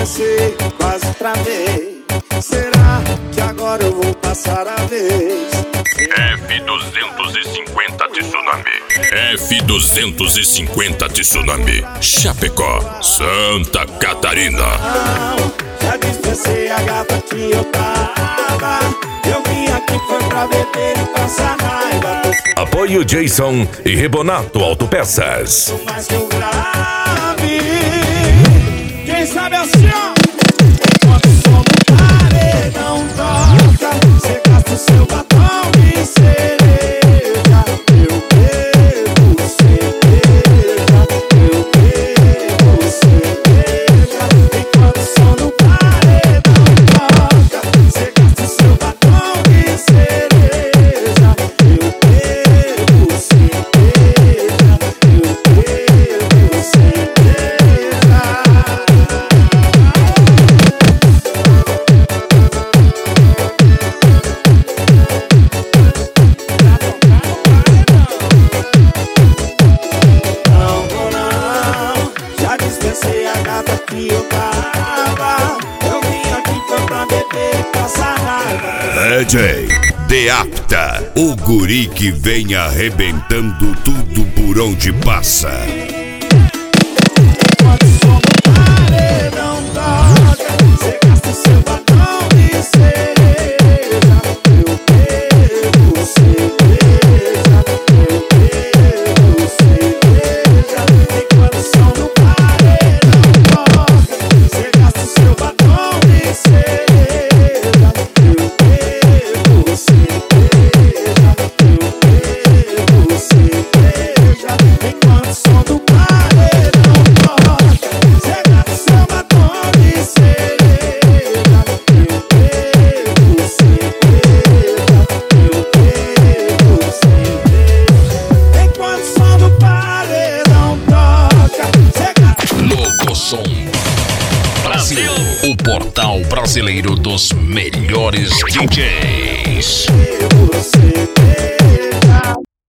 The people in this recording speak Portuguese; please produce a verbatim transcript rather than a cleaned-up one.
você, quase travei. Será que agora eu vou passar a vez? F duzentos e cinquenta Tsunami. F duzentos e cinquenta Tsunami. Chapecó, Santa Catarina. Não, já dispensei a gata que eu tava. Eu vim aqui foi pra beber e passar raiva. Apoio Jason e Rebonato Autopeças. Mais que um grave. Quem sabe assim, ó. Enquanto o som do paredão toca, você gasta o seu batom de cereja. Eu bebo cerveja, eu bebo cerveja. Enquanto o som do paredão toca, você gasta o seu batom de cereja. Eu bebo cerveja, eu bebo cerveja. Não vou não, já dispensei a gata que eu tava. Eu vim aqui foi pra beber e passar raiva. D J Deapta, o guri que vem arrebentando tudo por onde passa. Enquanto o som do paredão toca, você gasta o seu batom de cereja. Eu bebo cerveja, eu bebo cerveja. Enquanto o som do paredão toca, você gasta o seu batom de cereja. Eu bebo cerveja, eu bebo cerveja. Enquanto o som do paredão toca, você gasta o seu batom de cereja. Eu bebo cerveja, eu bebo cerveja. Enquanto o som do paredão toca, você gasta. Locosom Brasil, o portal brasileiro dos melhores D Js. Você